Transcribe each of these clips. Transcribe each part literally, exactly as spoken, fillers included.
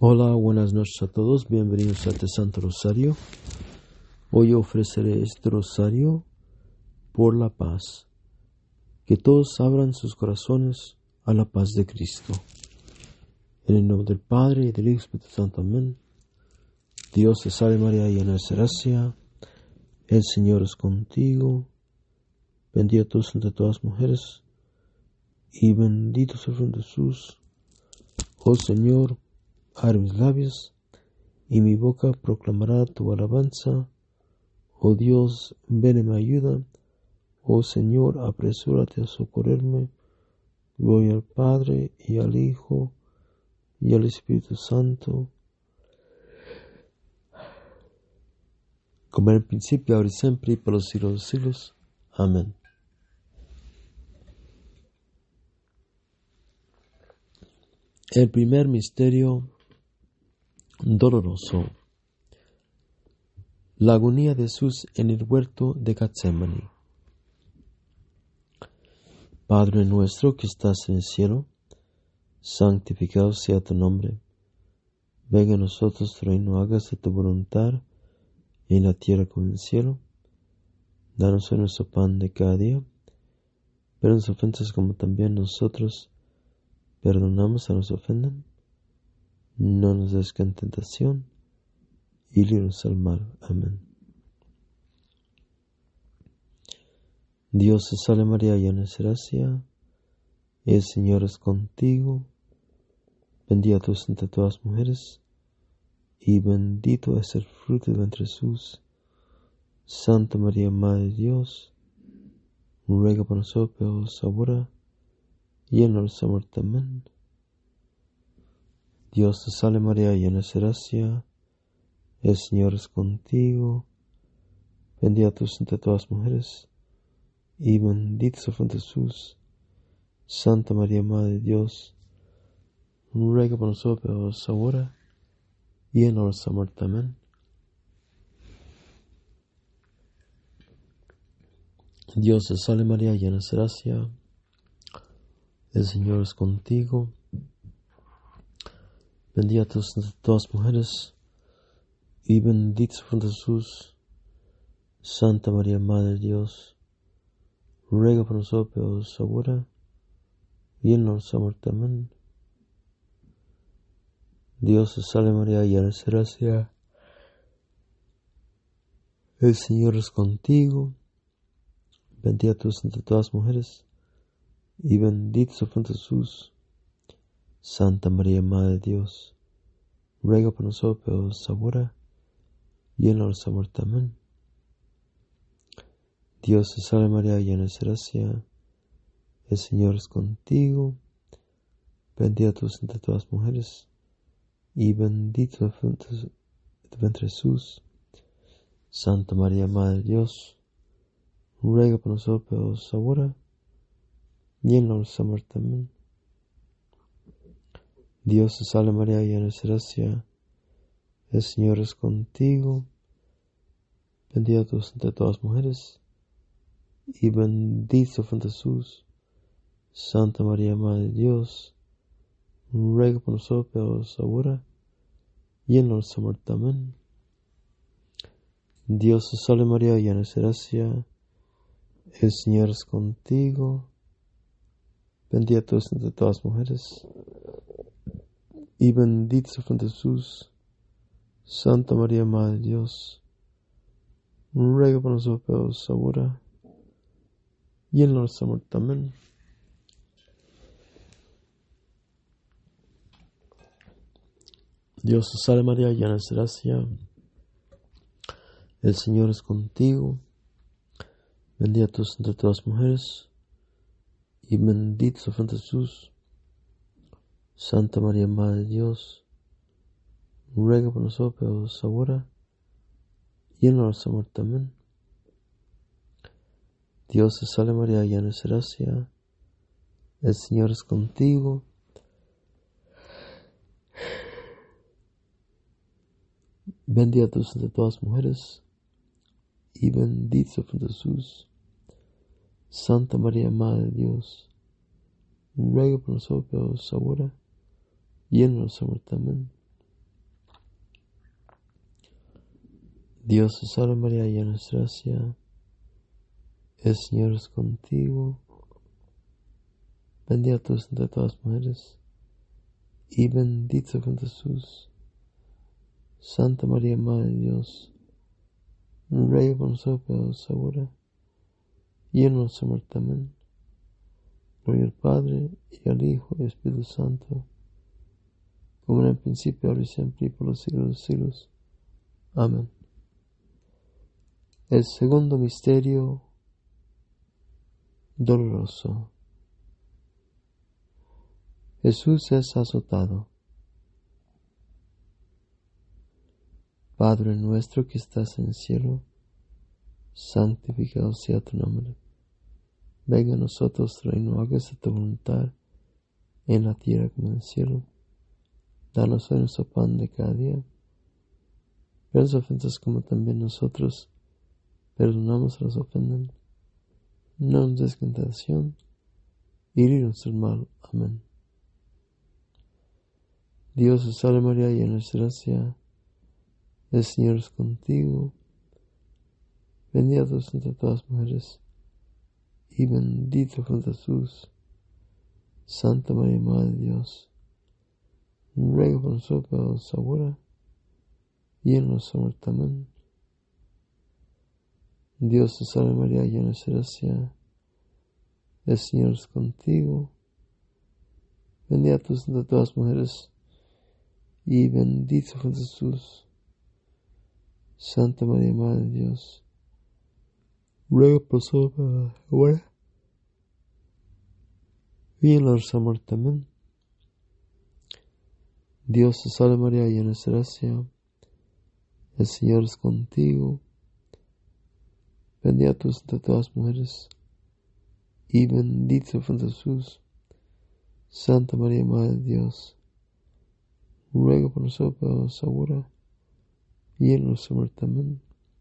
Hola, buenas noches a todos, bienvenidos a este Santo Rosario. Hoy ofreceré este rosario por la paz. Que todos abran sus corazones a la paz de Cristo. En el nombre del Padre, y del Hijo y del Espíritu Santo, amén. Dios te salve María, llena eres de gracia, el Señor es contigo. Bendita tú eres entre todas las mujeres, y bendito es el fruto de Jesús. Oh Señor, abre mis labios, y mi boca proclamará tu alabanza. Oh Dios, ven y me ayuda. Oh Señor, apresúrate a socorrerme. Gloria al Padre, y al Hijo, y al Espíritu Santo, como en el principio, ahora y siempre, y por los siglos de los siglos. Amén. El primer misterio doloroso. La agonía de Jesús en el huerto de Getsemaní. Padre nuestro que estás en el cielo, santificado sea tu nombre. Venga a nosotros tu reino, hágase tu voluntad en la tierra como en el cielo. Danos hoy nuestro pan de cada día. Perdona nuestras ofensas como también nosotros perdonamos a los que nos ofenden. No nos des en tentación y líbranos del mal. Amén. Dios te salve María, llena eres de gracia, el Señor es contigo. Bendita tú eres entre todas las mujeres, y bendito es el fruto de tu vientre Jesús. Santa María, Madre de Dios, ruega por nosotros pecadores ahora y en nuestra muerte. Amén. Dios te salve María, llena eres de gracia, el Señor es contigo. Bendita tú eres entre todas las mujeres, y bendito es el fruto de Jesús. Santa María, Madre de Dios, ruega por nosotros pecadores ahora y en nuestra muerte. Amén. Dios te salve María, llena eres de gracia, el Señor es contigo. Bendita tú eres entre todas las mujeres, y bendito es el fruto de Jesús. Santa María, Madre de Dios, ruega por nosotros pecadores ahora y en nuestra muerte. Amén. Dios te salve María, llena eres de gracia, el Señor es contigo. Bendita tú eres entre todas las mujeres, y bendito es el fruto de Jesús. Santa María, Madre de Dios, ruega por nosotros pecadores ahora y en nuestra muerte. Amén. Dios te salve María, llena eres de gracia, el Señor es contigo. Bendita tú eres entre todas las mujeres, y bendito es el fruto de tu vientre Jesús. Santa María, Madre de Dios, ruega por nosotros pecadores ahora y en nuestra muerte. Amén. Dios te salve María, llena eres de gracia, el Señor es contigo. Bendita tú eres entre todas las mujeres, y bendito es el fruto de Jesús. Santa María, Madre de Dios, ruega por nosotros pecadores ahora y en nuestra muerte. Amén. Dios te salve María, llena eres de gracia, el Señor es contigo. Bendita tú eres entre todas las mujeres, y bendito es el fruto de Jesús. Santa María, Madre de Dios, ruega por nosotros pecadores ahora y en nuestra muerte. Amén. Dios te salve María, llena eres de gracia, el Señor es contigo. Bendita tú eres entre todas las mujeres, y bendito es el fruto de Jesús. Santa María, Madre de Dios, ruega por nosotros pecadores ahora y en nuestra muerte. Amén. Dios te salve María, llena eres de gracia, el Señor es contigo. Bendita tú eres entre todas las mujeres, y bendito es el fruto de Jesús. Santa María, Madre de Dios, ruega por nosotros pecadores ahora y en nuestra muerte. Amén. Dios te salve María, llena eres de gracia, el Señor es contigo, bendita tú eres entre todas las mujeres, y bendito es Jesús. Santa María, Madre de Dios, ruega por nosotros pecadores ahora y en nuestra muerte. Amén. Gloria al Padre, y al Hijo, y al Espíritu Santo, como en el principio, ahora y siempre, y por los siglos de los siglos. Amén. El segundo misterio doloroso. Jesús es azotado. Padre nuestro que estás en el cielo, santificado sea tu nombre. Venga a nosotros tu reino, hágase tu voluntad en la tierra como en el cielo. Danos hoy nuestro pan de cada día. Perdona las ofensas como también nosotros perdonamos a los que ofenden. No nos des tentación y líbranos del mal. Amén. Dios te salve María, llena eres de gracia, el Señor es contigo. Bendita tú eres entre todas las mujeres, y bendito es Jesús. Santa María, Madre de Dios, ruega por nosotros pecadores ahora y en nuestra muerte. Amén. Dios te salve María, llena eres de gracia, el Señor es contigo. Bendita tú eres entre todas las mujeres, y bendito es Jesús. Santa María, Madre de Dios, ruega por nosotros pecadores ahora y en nuestra muerte. Amén. Dios te salve María, llena eres de gracia, el Señor es contigo. Bendita tú eres entre todas las mujeres, y bendito es Jesús. Santa María, Madre de Dios, ruega por nosotros pecadores ahora y en nuestra muerte. Amén.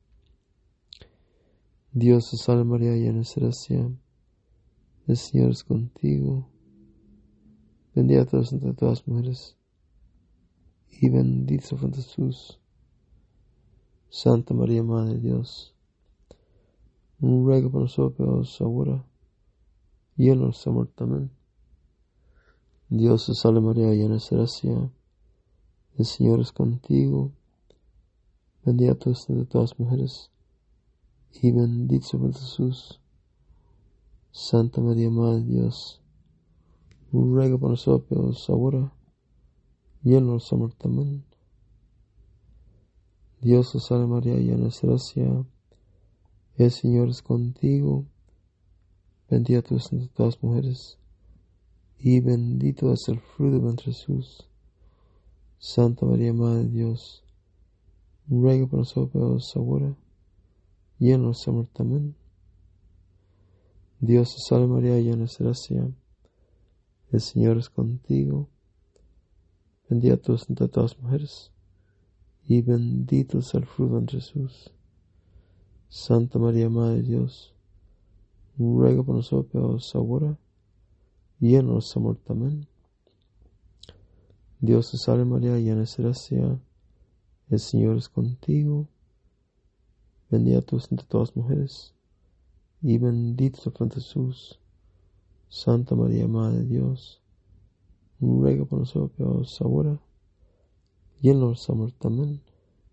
Dios te salve María, llena eres de gracia, el Señor es contigo. Bendita tú eres entre todas las mujeres, y bendito es Jesús. Santa María, Madre de Dios, ruega por nosotros pecadores ahora y en nuestra muerte. Amén. Dios te salve María, llena eres de gracia, el Señor es contigo. Bendita tú eres entre todas las mujeres, y bendito es Jesús. Santa María, Madre de Dios, ruega por nosotros pecadores ahora y en nuestra muerte. Amén. Dios te salve María, llena eres de gracia, el Señor es contigo. Bendita tú eres entre todas las mujeres, y bendito es el fruto de tu vientre Jesús. Santa María, Madre de Dios, ruega por nosotros pecadores ahora y en nuestra muerte. Amén. Dios te salve María, llena eres de gracia, el Señor es contigo. Bendita tú eres entre todas las mujeres, y bendito es el fruto de tu vientre Jesús. Santa María, Madre de Dios, ruega por nosotros pecadores ahora y en nuestra muerte. Amén. Dios te salve María, llena eres de gracia, el Señor es contigo. Bendita tú eres entre todas las mujeres, y bendito es el fruto de Jesús. Santa María, Madre de Dios, ruega por nosotros pecadores ahora y en nuestra muerte. Amén.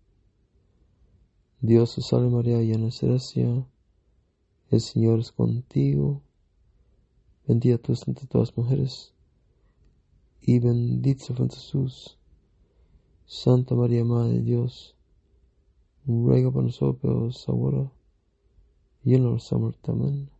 Dios te salve María, llena eres de gracia, el Señor es contigo. Bendita tú eres entre todas las mujeres, y bendito es el fruto de Jesús. Santa María, Madre de Dios, ruega por nosotros pecadores ahora y en nuestra muerte. Amén.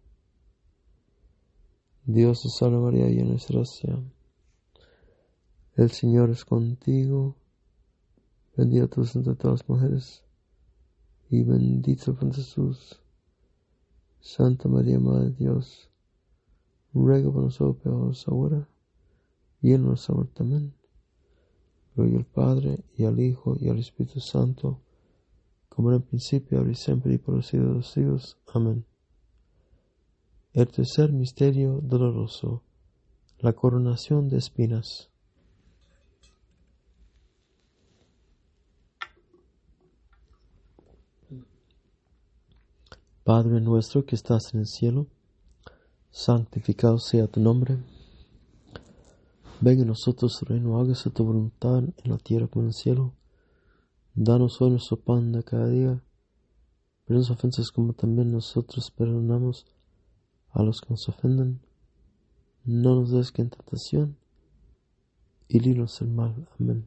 Dios te salve María, llena eres de gracia, el Señor es contigo. Bendita tú eres entre todas las mujeres, y bendito es el fruto de Jesús. Santa María, Madre de Dios, ruega por nosotros pecadores ahora y en nuestra muerte. Amén. Gloria al Padre, y al Hijo, y al Espíritu Santo, como en el principio, ahora y siempre, y por los siglos de los siglos. Amén. El tercer misterio doloroso, la coronación de espinas. Padre nuestro que estás en el cielo, santificado sea tu nombre. Venga a nosotros tu reino, hágase tu voluntad en la tierra como en el cielo. Danos hoy nuestro pan de cada día. Perdona ofensas como también nosotros perdonamos a los que nos ofenden. No nos des en tentación y líbranos del mal. Amén.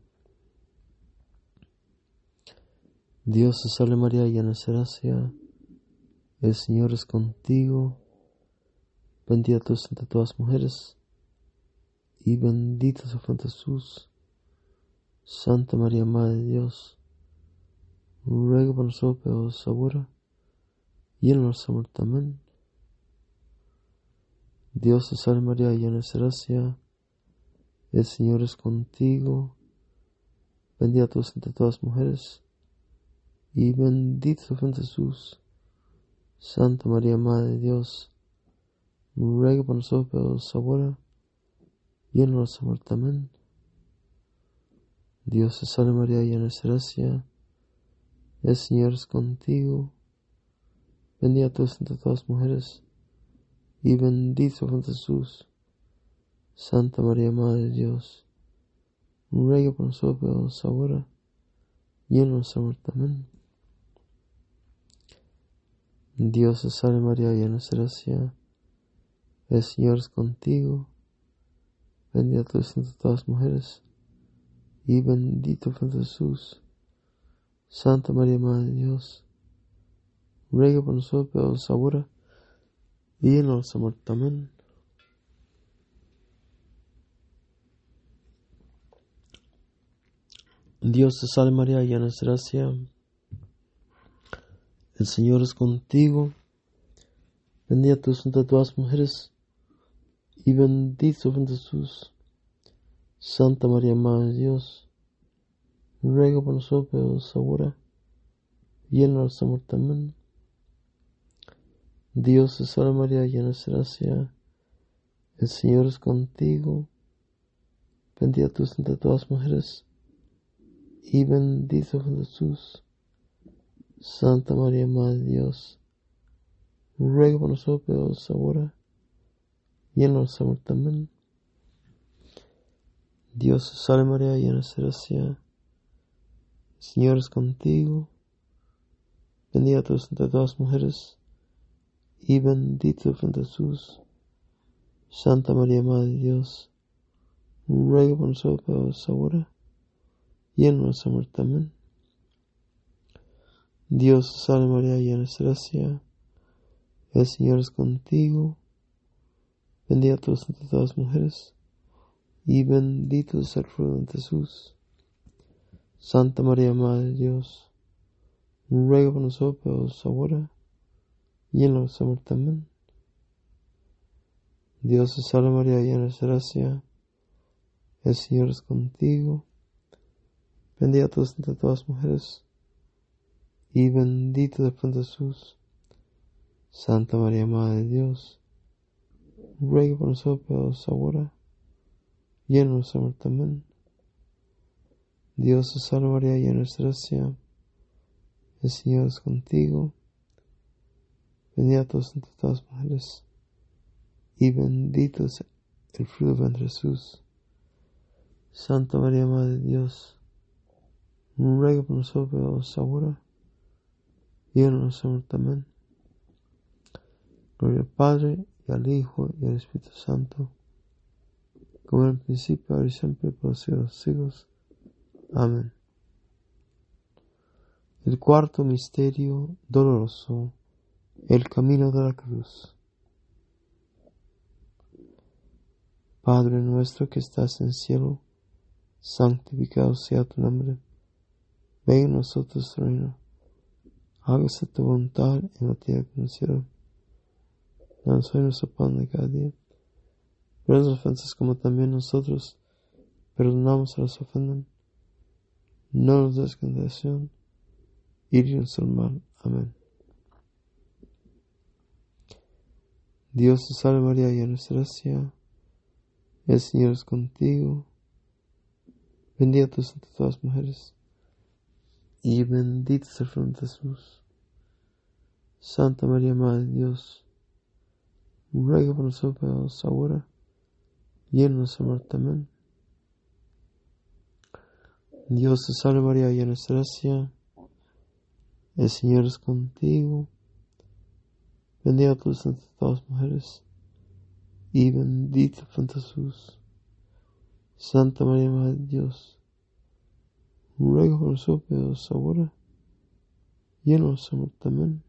Dios te salve María, llena de gracia, el Señor es contigo. Bendita tú eres entre todas las mujeres, y bendito es el fruto de Jesús. Santa María, Madre de Dios, ruega por nosotros pecadores ahora y en nuestra muerte. Amén. Dios te salve María, llena de gracia, el Señor es contigo. Bendita tú eres entre todas las mujeres, y bendito es el fruto de Jesús. Santa María, Madre de Dios, ruega por nosotros pecadores ahora y en nuestra muerte. Amén. Dios te salve María, llena de gracia, el Señor es contigo. Bendita tú eres entre todas las mujeres, y bendito es el fruto de Jesús. Santa María, Madre de Dios, ruega por nosotros pecadores ahora y en nuestra muerte. Amén. Dios te salve María, llena de gracia, el Señor es contigo. Bendita tú eres entre todas las mujeres, y bendito el fruto de Jesús. Santa María, Madre de Dios, ruega por nosotros pecadores ahora y en nuestra muerte. Amén. Dios te salve María, llena de gracia, el Señor es contigo. Bendita tú eres entre todas las mujeres, y bendito el fruto de Jesús. Santa María, Madre de Dios, ruega por nosotros pecadores ahora y en nuestra muerte. Amén. Dios te salve María, llena de gracia, el Señor es contigo. Bendita tú eres entre todas las mujeres, y bendito el fruto de Jesús. Santa María, Madre de Dios, ruega por nosotros pecadores ahora y en nuestra muerte. Amén. Dios te salve María, llena de gracia, el Señor es contigo. Bendita tú eres entre todas las mujeres, y bendito el fruto de Jesús. Santa María, Madre de Dios, ruega por nosotros pecadores ahora y en nuestra muerte. Amén. Dios te salve María, llena de gracia, el Señor es contigo. Bendita tú eres entre todas las mujeres, y bendito es el fruto de Jesús. Santa María, Madre de Dios, ruega por nosotros pecadores ahora y en nuestra muerte. Amén. Dios te salve María, llena de gracia, el Señor es contigo. Bendita tú eres entre todas las mujeres, y bendito es el fruto de Jesús. Santa María, Madre de Dios, ruega por nosotros pecadores ahora y en nuestra muerte. Amén. Dios te salve María, llena de gracia, el Señor es contigo. Bendita tú eres entre todas las mujeres, y bendito es el fruto de vientre Jesús. Santa María, Madre de Dios, ruega por nosotros pecadores ahora y en nuestra muerte. Amén. Gloria al Padre, y al Hijo, y al Espíritu Santo, como en el principio, ahora y siempre, por los siglos de los siglos. Amén. El cuarto misterio doloroso, el camino de la cruz. Padre nuestro que estás en el cielo, santificado sea tu nombre. Venga a nosotros tu reino. Hágase tu voluntad en la tierra como en el cielo. Danos hoy nuestro pan de cada día. Perdona las ofensas como también nosotros perdonamos a los que ofenden. No nos des en tentación y líbranos del mal. Amén. Dios te salve María, llena de gracia, el Señor es contigo. Bendita tú eres entre todas las mujeres, y bendito es el fruto de Jesús. Santa María, Madre de Dios, ruega por nosotros pecadores ahora y en nuestra muerte. Amén. Dios te salve María, llena de gracia, el Señor es contigo, bendita tú eres entre todas las mujeres, y bendito fruto de Jesús. Santa María, Madre de Dios, ruega por nosotros pecadores ahora y en nuestra muerte. Amén.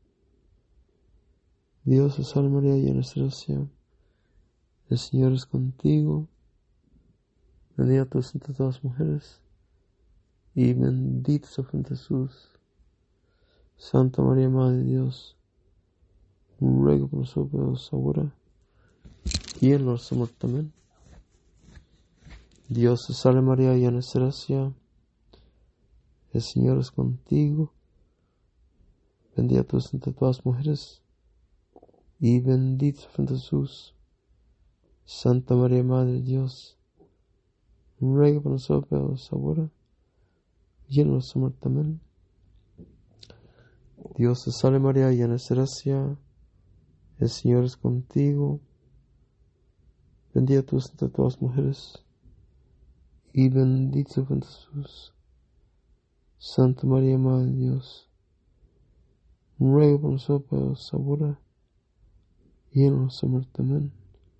Dios te salve María, llena de gracia, el Señor es contigo, bendita tú eres entre todas las mujeres, y bendito es el fruto de Jesús. Santa María, Madre de Dios, ruega por nosotros pecadores ahora y en nuestra muerte. Amén. Dios te salve María, llena de gracia, el Señor es contigo, bendita tú eres entre todas las mujeres, y bendito es el fruto de Jesús. Santa María, Madre de Dios, ruega por nosotros pecadores ahora y en nuestra muerte. Amén. Dios te salve María, llena de gracia, el Señor es contigo, bendita tú eres entre todas las mujeres, y bendito es el fruto de Jesús. Santa María, Madre de Dios, ruega por nosotros pecadores ahora y en nuestra muerte. Amén.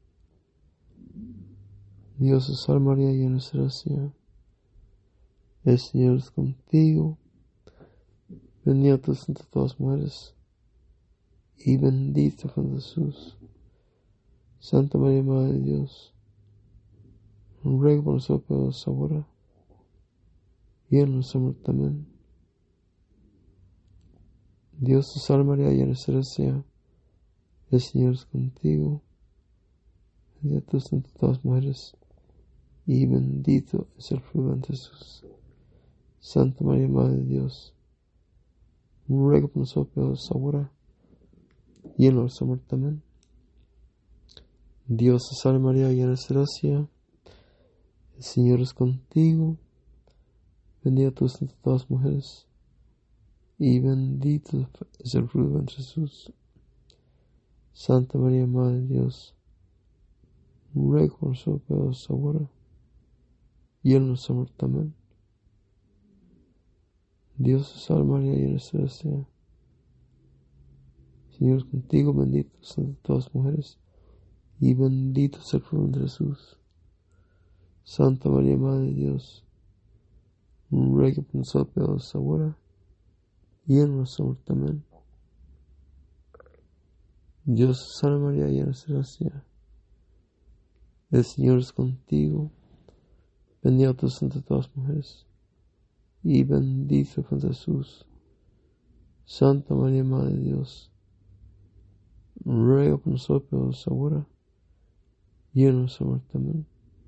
Dios te salve María, llena de gracia, el Señor es contigo, bendita tú eres entre todas las mujeres, y bendito es el fruto de Jesús. Santa María, Madre de Dios, ruega por nosotros pecadores ahora y en nuestra muerte. Amén. Dios te salve María, llena de gracia, el Señor es contigo, bendita tú eres entre todas las mujeres, y bendito es el fruto de Jesús. Santa María, Madre de Dios, ruega por nosotros pecadores ahora y en nuestra muerte. Amén. Dios te salve María, llena de gracia, el Señor es contigo, bendita tú eres entre todas las mujeres, y bendito es el fruto de Jesús. Santa María, Madre de Dios, ruega por nosotros pecadores ahora y en nuestra muerte. Amén. Dios te salve María, llena de gracia, el Señor es contigo, bendita tú eres entre todas las mujeres, y bendito es el fruto de Jesús. Santa María, Madre de Dios, ruega por nosotros pecadores ahora y en nuestra muerte. Amén. Dios te salve María, llena de gracia, el Señor es contigo, bendita tú eres entre todas las mujeres, y bendito es el fruto de Jesús. Santa María, Madre de Dios, ruega por nosotros pecadores ahora y en nuestra muerte. Amén.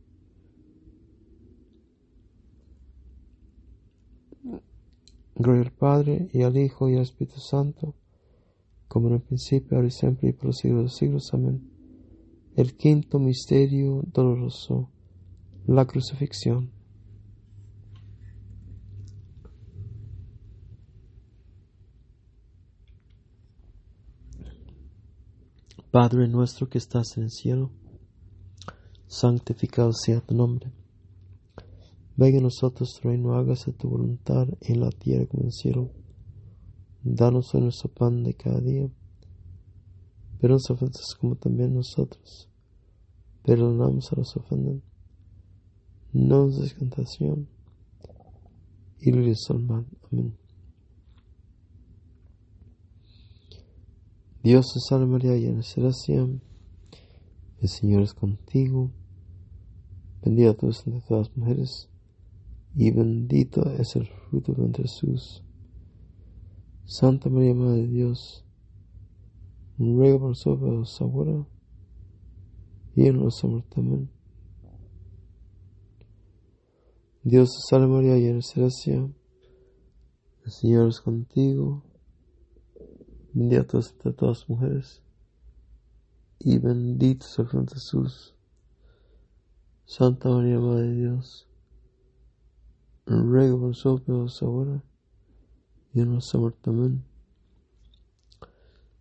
Gloria al Padre, y al Hijo, y al Espíritu Santo, como en el principio, ahora y siempre, y por los siglos de los siglos. Amén. El quinto misterio doloroso, la crucifixión. Padre nuestro que estás en el cielo, santificado sea tu nombre. Venga a nosotros tu reino, hágase tu voluntad en la tierra como en el cielo. Danos hoy nuestro pan de cada día. Pero nos ofendas como también nosotros perdonamos a los que ofenden. No nos des tentación y líbranos del mal. Amén. Dios te salve María, llena de gracia, el Señor es contigo, bendita tú eres entre todas las mujeres, y bendito es el fruto de tu Jesús. Santa María, Madre de Dios, ruega por nosotros ahora y en nuestra muerte. Amén. Dios te salve María, llena de gracia, el Señor es contigo, bendita tú eres entre todas las mujeres, y bendito es el fruto de Jesús. Santa María, Madre de Dios, ruega por nosotros ahora y en nuestra muerte. Amén.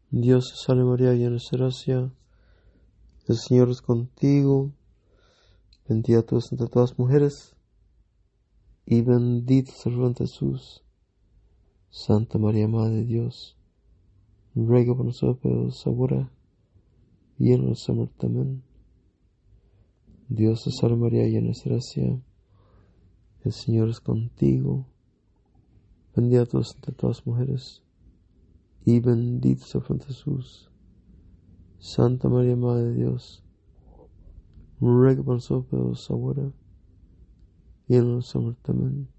Dios te salve María, llena eres de gracia, el Señor es contigo, bendita tú eres entre todas las mujeres, y bendito es el fruto de Jesús. Santa María, Madre de Dios, ruega por nosotros pecadores, ahora y en nuestra muerte. Amén. Dios te salve María, llena eres de gracia, el Señor es contigo, bendita tú eres entre todas las mujeres, y bendito es el fruto de Jesús. Santa María, Madre de Dios, ruega por nosotros pecadores, ahora y en nuestra muerte. Amén.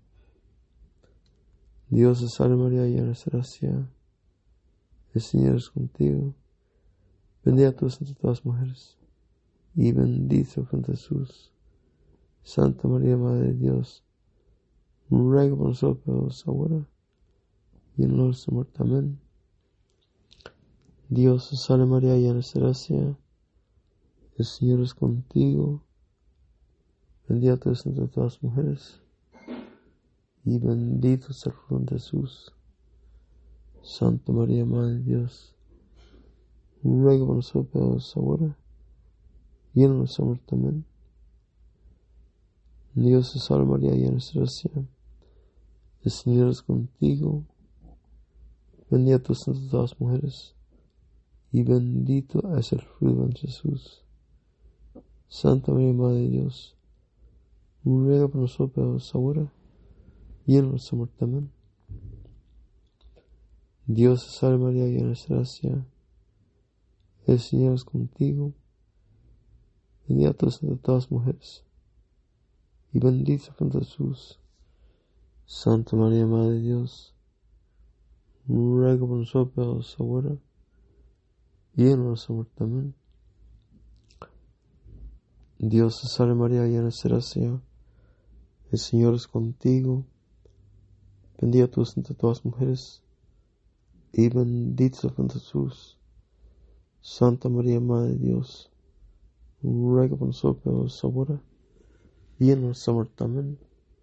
Dios te salve María, llena eres de gracia, el Señor es contigo, bendita tú eres entre todas las mujeres, y bendito es el fruto de Jesús. Santa María, Madre de Dios, ruega por nosotros pecadores, ahora y en nuestra muerte. Amén. Dios te salve María, llena eres de gracia, el Señor es contigo, bendita tú eres entre todas las mujeres, y bendito es el fruto de Jesús. Santa María, Madre de Dios, ruega por nosotros pecadores, ahora y en nuestra muerte. Amén. Dios te salve María, llena eres de gracia, el Señor es contigo, bendita tú eres entre todas las mujeres, y bendito es el fruto de Jesús. Santa María, Madre de Dios, ruega por nosotros pecadores, ahora y en nuestra muerte. Amén. Dios te salve María, llena eres de gracia, el Señor es contigo, bendita tú eres entre todas las mujeres, y bendito es el fruto de Jesús. Santa María, Madre de Dios, ruega por nosotros pecadores, ahora y en nuestra muerte. Amén. Dios te salve María, llena eres de gracia, el Señor es contigo, bendita tú eres entre todas las mujeres, y bendito es el fruto de Jesús. Santa María, Madre de Dios, ruega por nosotros pecadores, ahora y en nuestra muerte. Amén.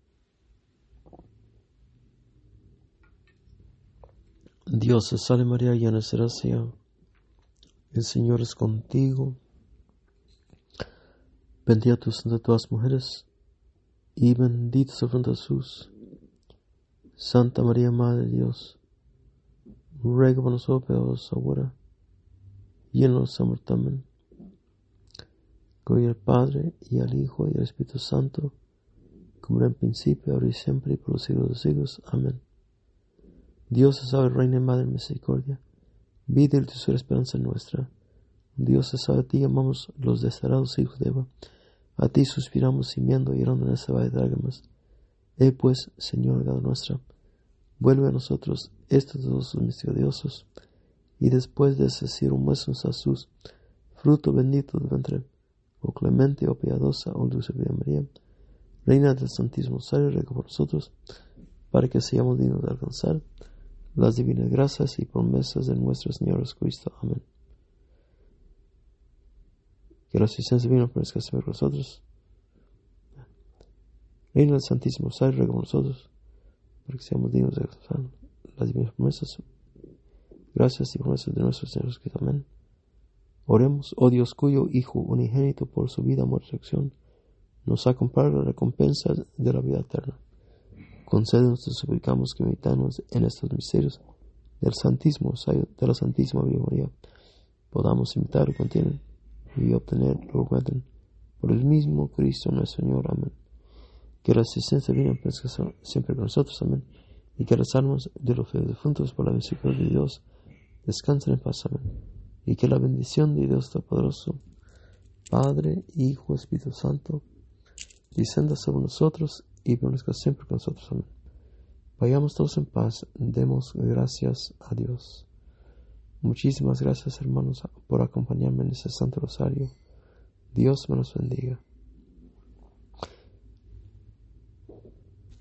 Dios te salve María, llena eres de gracia, el Señor es contigo, bendita tú eres entre todas las mujeres, y bendito es el fruto de Jesús. Santa María, Madre de Dios, ruega por nosotros pecadores, ahora y en nuestra muerte. Amén. Gloria al Padre, y al Hijo, y al Espíritu Santo, como era en principio, ahora y siempre, y por los siglos de los siglos. Amén. Dios te salve, Reina y Madre de misericordia, vida y dulzura, esperanza nuestra. Dios te salve, a ti llamamos los desterrados hijos de Eva, a ti suspiramos gimiendo y llorando en esta valle de lágrimas. Eh pues, Señor, God nuestra, vuelve a nosotros estos dos misericordiosos, y después de ese cielo muéstranos a Jesús, fruto bendito del vientre, oh clemente, oh piadosa, oh dulce Virgen María, Reina del Santísimo Rosario, ruega por nosotros, para que seamos dignos de alcanzar las divinas gracias y promesas de nuestro Señor Jesucristo. Amén. Que la asistencia divina permanezca siempre con nosotros. Reina del Santísimo Rosario, ruega por nosotros, para que seamos dignos de alcanzar las divinas promesas, gracias y promesas de nuestro Señor Jesucristo. Amén. Oremos, oh Dios, cuyo Hijo unigénito por su vida, muerte y resurrección nos ha comprado la recompensa de la vida eterna. Concédenos, te suplicamos, que meditamos en estos misterios del Santísimo Rosario de la Santísima Virgen María, podamos imitar lo que contienen y obtener lo que prometen. Por el mismo Cristo nuestro Señor. Amén. Que la asistencia divina permanezca siempre con nosotros. Amén. Y que las almas de los fieles difuntos, por la misericordia de Dios, descansen en paz. Amén. Y que la bendición de Dios Todopoderoso, Padre, Hijo, Espíritu Santo, descienda sobre nosotros y permanezca siempre con nosotros. Amén. Vayamos todos en paz, demos gracias a Dios. Muchísimas gracias, hermanos, por acompañarme en este Santo Rosario. Dios me los bendiga.